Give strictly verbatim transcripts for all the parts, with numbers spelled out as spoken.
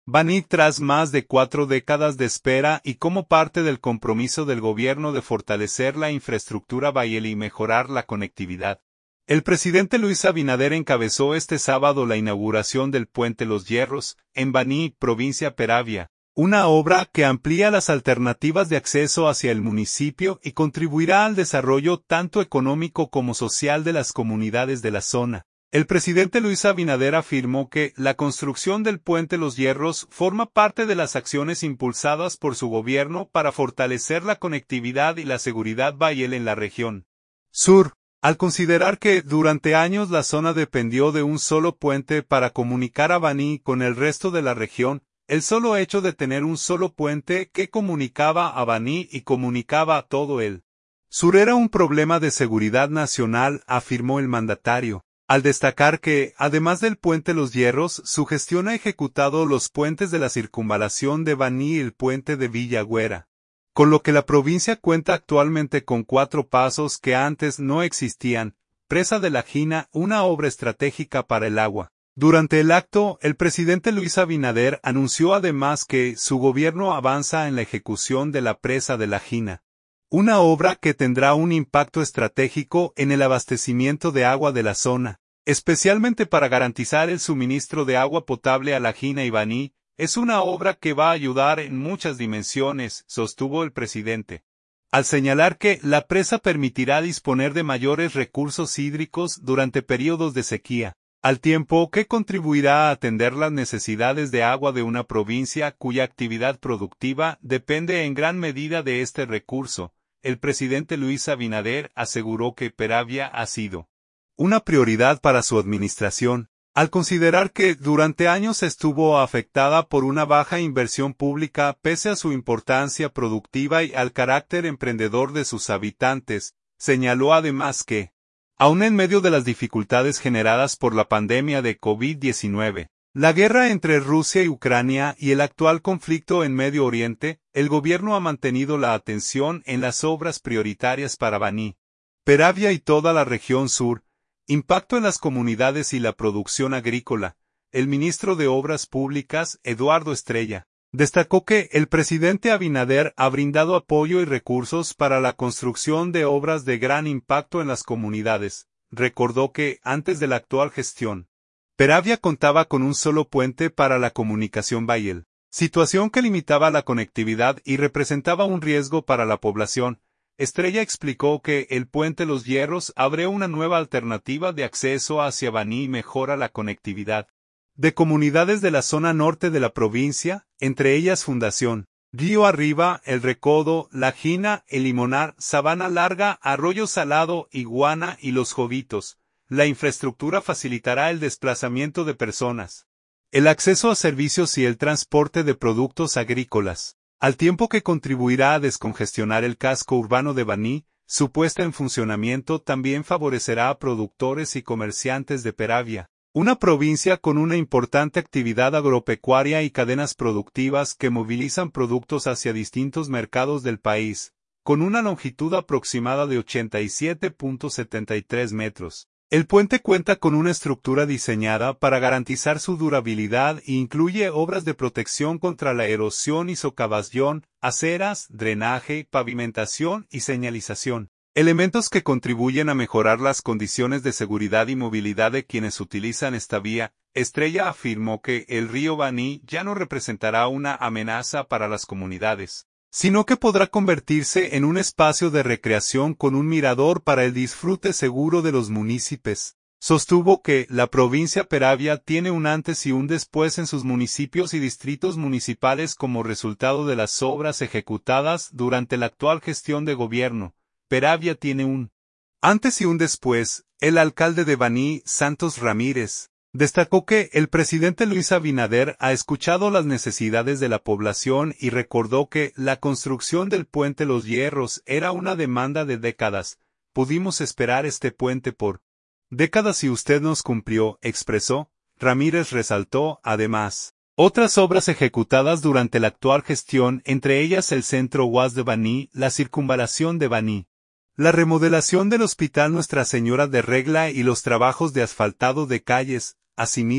Baní tras más de cuatro décadas de espera y como parte del compromiso del gobierno de fortalecer la infraestructura vial y mejorar la conectividad. El presidente Luis Abinader encabezó este sábado la inauguración del Puente Los Hierros, en Baní, provincia Peravia, una obra que amplía las alternativas de acceso hacia el municipio y contribuirá al desarrollo tanto económico como social de las comunidades de la zona. El presidente Luis Abinader afirmó que la construcción del Puente Los Hierros forma parte de las acciones impulsadas por su gobierno para fortalecer la conectividad y la seguridad vial en la región sur, al considerar que durante años la zona dependió de un solo puente para comunicar a Baní con el resto de la región. El solo hecho de tener un solo puente que comunicaba a Baní y comunicaba a todo el sur era un problema de seguridad nacional, afirmó el mandatario, al destacar que, además del Puente Los Hierros, su gestión ha ejecutado los puentes de la circunvalación de Baní y el puente de Villagüera, con lo que la provincia cuenta actualmente con cuatro pasos que antes no existían. Presa de la Jina, una obra estratégica para el agua. Durante el acto, el presidente Luis Abinader anunció además que su gobierno avanza en la ejecución de la Presa de la Jina, una obra que tendrá un impacto estratégico en el abastecimiento de agua de la zona, especialmente para garantizar el suministro de agua potable a la Jina y Baní. Es una obra que va a ayudar en muchas dimensiones, sostuvo el presidente, al señalar que la presa permitirá disponer de mayores recursos hídricos durante periodos de sequía, al tiempo que contribuirá a atender las necesidades de agua de una provincia cuya actividad productiva depende en gran medida de este recurso. El presidente Luis Abinader aseguró que Peravia ha sido una prioridad para su administración, al considerar que durante años estuvo afectada por una baja inversión pública pese a su importancia productiva y al carácter emprendedor de sus habitantes. Señaló además que, aun en medio de las dificultades generadas por la pandemia de COVID diecinueve, la guerra entre Rusia y Ucrania y el actual conflicto en Medio Oriente, el gobierno ha mantenido la atención en las obras prioritarias para Baní, Peravia y toda la región sur. Impacto en las comunidades y la producción agrícola. El ministro de Obras Públicas, Eduardo Estrella, destacó que el presidente Abinader ha brindado apoyo y recursos para la construcción de obras de gran impacto en las comunidades. Recordó que, antes de la actual gestión, Peravia contaba con un solo puente para la comunicación vial, situación que limitaba la conectividad y representaba un riesgo para la población. Estrella explicó que el Puente Los Hierros abre una nueva alternativa de acceso hacia Baní y mejora la conectividad de comunidades de la zona norte de la provincia, entre ellas Fundación, Río Arriba, El Recodo, La Jina, El Limonar, Sabana Larga, Arroyo Salado, Iguana y Los Jovitos. La infraestructura facilitará el desplazamiento de personas, el acceso a servicios y el transporte de productos agrícolas, al tiempo que contribuirá a descongestionar el casco urbano de Baní. Su puesta en funcionamiento también favorecerá a productores y comerciantes de Peravia, una provincia con una importante actividad agropecuaria y cadenas productivas que movilizan productos hacia distintos mercados del país, con una longitud aproximada de ochenta y siete punto setenta y tres metros. El puente cuenta con una estructura diseñada para garantizar su durabilidad e incluye obras de protección contra la erosión y socavación, aceras, drenaje, pavimentación y señalización, elementos que contribuyen a mejorar las condiciones de seguridad y movilidad de quienes utilizan esta vía. Estrella afirmó que el río Baní ya no representará una amenaza para las comunidades, sino que podrá convertirse en un espacio de recreación con un mirador para el disfrute seguro de los municipios. Sostuvo que la provincia Peravia tiene un antes y un después en sus municipios y distritos municipales como resultado de las obras ejecutadas durante la actual gestión de gobierno. Peravia tiene un antes y un después. El alcalde de Baní, Santos Ramírez, destacó que el presidente Luis Abinader ha escuchado las necesidades de la población y recordó que la construcción del Puente Los Hierros era una demanda de décadas. Pudimos esperar este puente por décadas y usted nos cumplió, expresó. Ramírez resaltó, además, otras obras ejecutadas durante la actual gestión, entre ellas el Centro U A S de Baní, la circunvalación de Baní, la remodelación del Hospital Nuestra Señora de Regla y los trabajos de asfaltado de calles. Asimismo,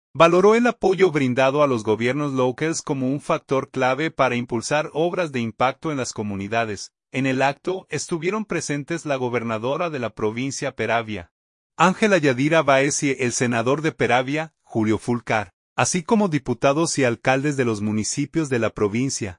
Valoró el apoyo brindado a los gobiernos locales como un factor clave para impulsar obras de impacto en las comunidades. En el acto estuvieron presentes la gobernadora de la provincia Peravia, Ángela Yadira Báez, y el senador de Peravia, Julio Fulcar, así como diputados y alcaldes de los municipios de la provincia.